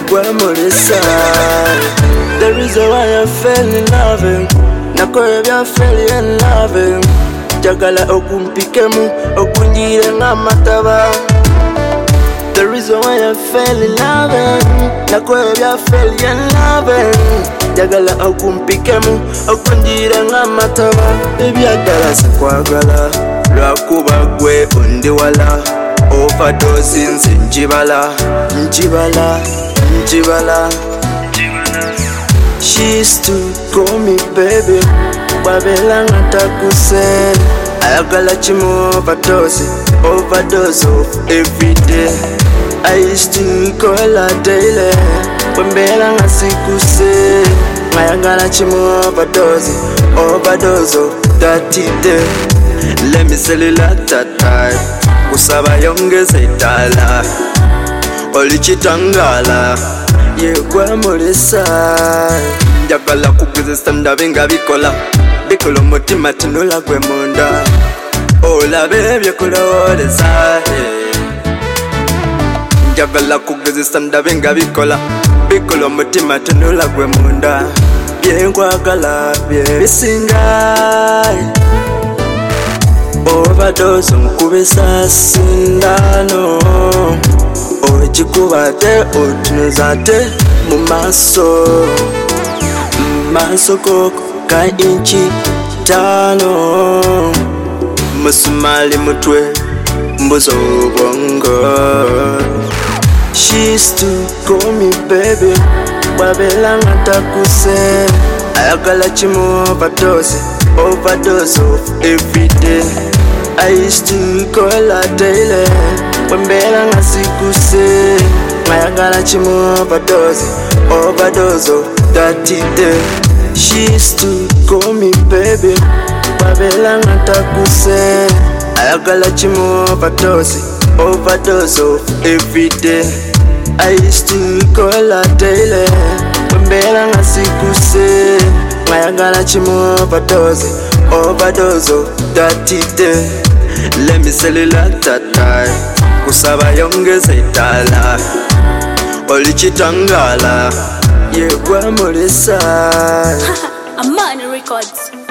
yegwemulisa. The reason why I fell in love, nakwebya fell in love. Jagala okumpikemu okunjire ng'amataba. The reason why I fell in love, nakwebya fell in love. Jagala okumpikemu okunjire ng'amataba. Ebyagala sikwagala lwakuba gwe undi wala. Overdose nze njibala. She used to call me baby, wabela ngatakuse. Ayagala chimu overdose of every day. I used to call her daily, wabela ngasikuse. Ayagala chimu overdose of that day. Let me sell it like that. Kusaba yongeze itala olichitangala yegwemulisa. Njagala kugezesa ndabe nga bikola omutima tinula gwe munda olabe byekulowoleza. Njagala kugezesa ndabe nga bikola omutima tinula gwe munda byenkwagala byebisinga. Overdose nkubisa sindano ogikubate otunuzate mu maaso koko ka inchi 5 musumali mutwe mbuzo bongo. She used to call me baby, wabela ngatakuse. Ayagala chimu overdose of every day. I used to call her daily, wambela ngasikuse. Ayagala chimu overdose of that day. She used to call me baby, wabela ngatakuse. Ayagala chimu overdose of every day. I used to call her daily, wambela ngasikuse. Ayagala chimu overdose of that day. Let me sell it like that. Kusaba yongeze itala olichitangala yegwemulisa. Amani Records.